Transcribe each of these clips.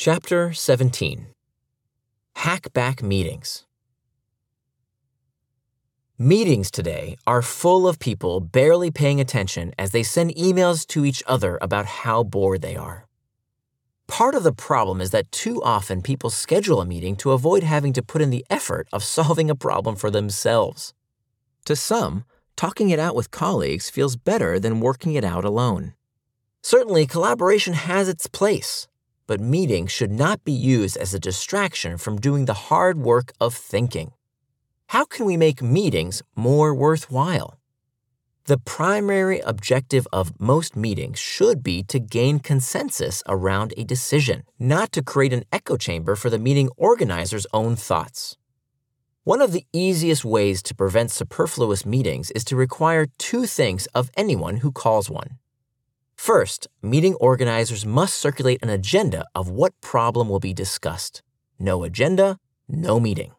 Chapter 17. Hackback Meetings. Meetings today are full of people barely paying attention as they send emails to each other about how bored they are. Part of the problem is that too often people schedule a meeting to avoid having to put in the effort of solving a problem for themselves. To some, talking it out with colleagues feels better than working it out alone. Certainly, collaboration has its place, but meetings should not be used as a distraction from doing the hard work of thinking. How can we make meetings more worthwhile? The primary objective of most meetings should be to gain consensus around a decision, not to create an echo chamber for the meeting organizer's own thoughts. One of the easiest ways to prevent superfluous meetings is to require two things of anyone who calls one. First, meeting organizers must circulate an agenda of what problem will be discussed. No agenda, no meeting.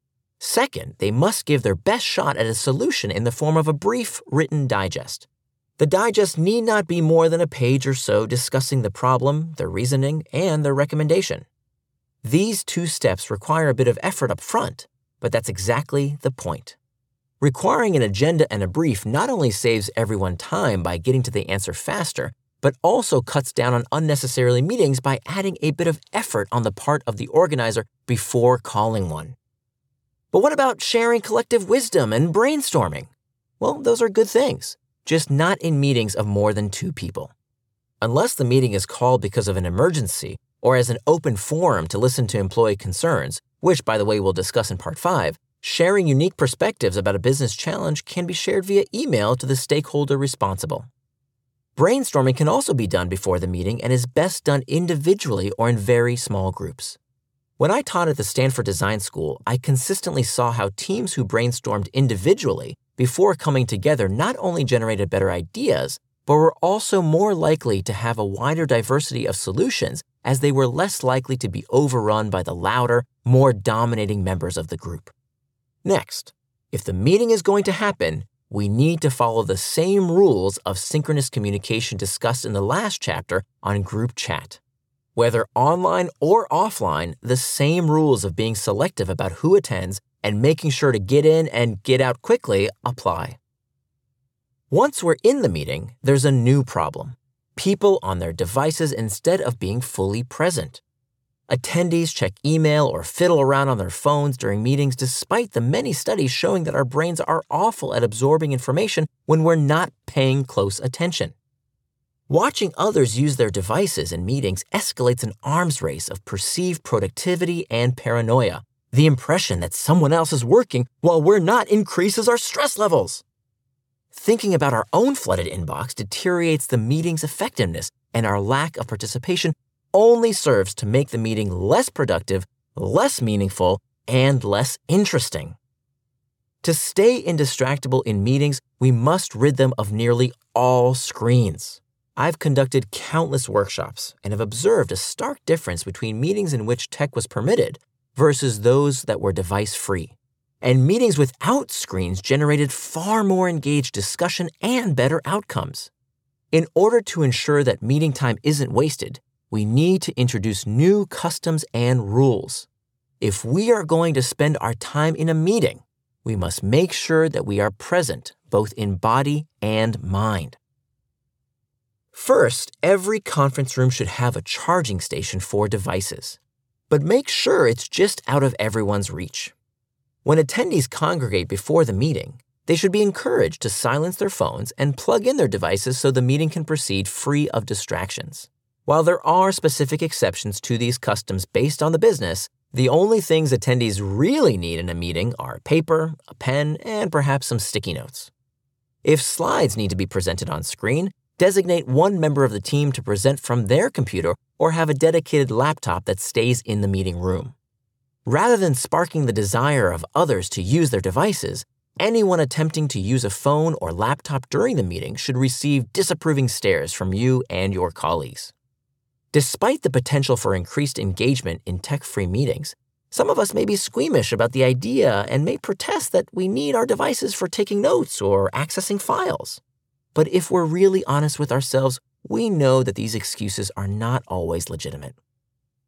Second, they must give their best shot at a solution in the form of a brief written digest. The digest need not be more than a page or so discussing the problem, their reasoning, and their recommendation. These two steps require a bit of effort up front, but that's exactly the point. Requiring an agenda and a brief not only saves everyone time by getting to the answer faster, but also cuts down on unnecessary meetings by adding a bit of effort on the part of the organizer before calling one. But what about sharing collective wisdom and brainstorming? Well, those are good things, just not in meetings of more than two people. Unless the meeting is called because of an emergency or as an open forum to listen to employee concerns, which, by the way, we'll discuss in Part 5, sharing unique perspectives about a business challenge can be shared via email to the stakeholder responsible. Brainstorming can also be done before the meeting and is best done individually or in very small groups. When I taught at the Stanford Design School, I consistently saw how teams who brainstormed individually before coming together not only generated better ideas, but were also more likely to have a wider diversity of solutions as they were less likely to be overrun by the louder, more dominating members of the group. Next, if the meeting is going to happen, we need to follow the same rules of synchronous communication discussed in the last chapter on group chat. Whether online or offline, the same rules of being selective about who attends and making sure to get in and get out quickly apply. Once we're in the meeting, there's a new problem: people on their devices instead of being fully present. Attendees check email or fiddle around on their phones during meetings despite the many studies showing that our brains are awful at absorbing information when we're not paying close attention. Watching others use their devices in meetings escalates an arms race of perceived productivity and paranoia. The impression that someone else is working while we're not increases our stress levels. Thinking about our own flooded inbox deteriorates the meeting's effectiveness, and our lack of participation only serves to make the meeting less productive, less meaningful, and less interesting. To stay indistractable in meetings, we must rid them of nearly all screens. I've conducted countless workshops and have observed a stark difference between meetings in which tech was permitted versus those that were device-free. And meetings without screens generated far more engaged discussion and better outcomes. In order to ensure that meeting time isn't wasted, we need to introduce new customs and rules. If we are going to spend our time in a meeting, we must make sure that we are present both in body and mind. First, every conference room should have a charging station for devices, but make sure it's just out of everyone's reach. When attendees congregate before the meeting, they should be encouraged to silence their phones and plug in their devices so the meeting can proceed free of distractions. While there are specific exceptions to these customs based on the business, the only things attendees really need in a meeting are paper, a pen, and perhaps some sticky notes. If slides need to be presented on screen, designate one member of the team to present from their computer or have a dedicated laptop that stays in the meeting room. Rather than sparking the desire of others to use their devices, anyone attempting to use a phone or laptop during the meeting should receive disapproving stares from you and your colleagues. Despite the potential for increased engagement in tech-free meetings, some of us may be squeamish about the idea and may protest that we need our devices for taking notes or accessing files. But if we're really honest with ourselves, we know that these excuses are not always legitimate.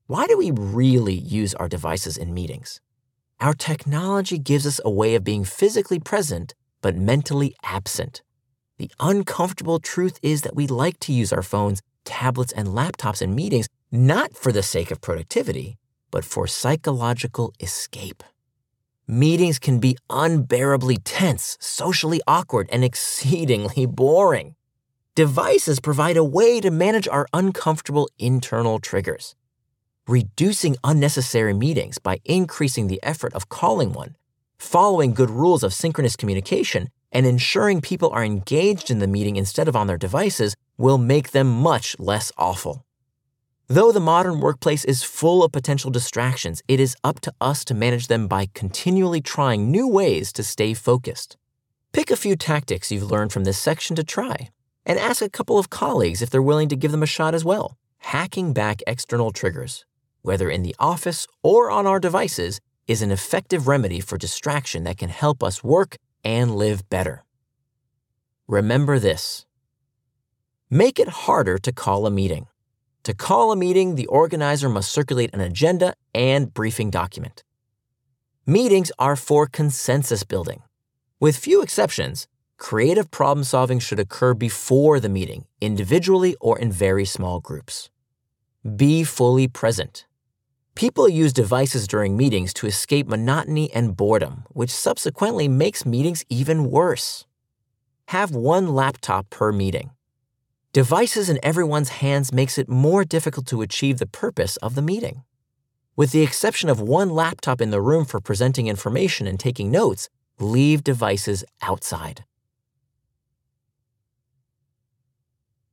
Why do we really use our devices in meetings? Our technology gives us a way of being physically present but mentally absent. The uncomfortable truth is that we like to use our phones, tablets, and laptops in meetings not for the sake of productivity, but for psychological escape. Meetings can be unbearably tense, socially awkward, and exceedingly boring. Devices provide a way to manage our uncomfortable internal triggers. Reducing unnecessary meetings by increasing the effort of calling one, following good rules of synchronous communication, and ensuring people are engaged in the meeting instead of on their devices will make them much less awful. Though the modern workplace is full of potential distractions, it is up to us to manage them by continually trying new ways to stay focused. Pick a few tactics you've learned from this section to try, and ask a couple of colleagues if they're willing to give them a shot as well. Hacking back external triggers, whether in the office or on our devices, is an effective remedy for distraction that can help us work and live better. Remember this. Make it harder to call a meeting. To call a meeting, the organizer must circulate an agenda and briefing document. Meetings are for consensus building. With few exceptions, creative problem solving should occur before the meeting, individually or in very small groups. Be fully present. People use devices during meetings to escape monotony and boredom, which subsequently makes meetings even worse. Have one laptop per meeting. Devices in everyone's hands makes it more difficult to achieve the purpose of the meeting. With the exception of one laptop in the room for presenting information and taking notes, leave devices outside.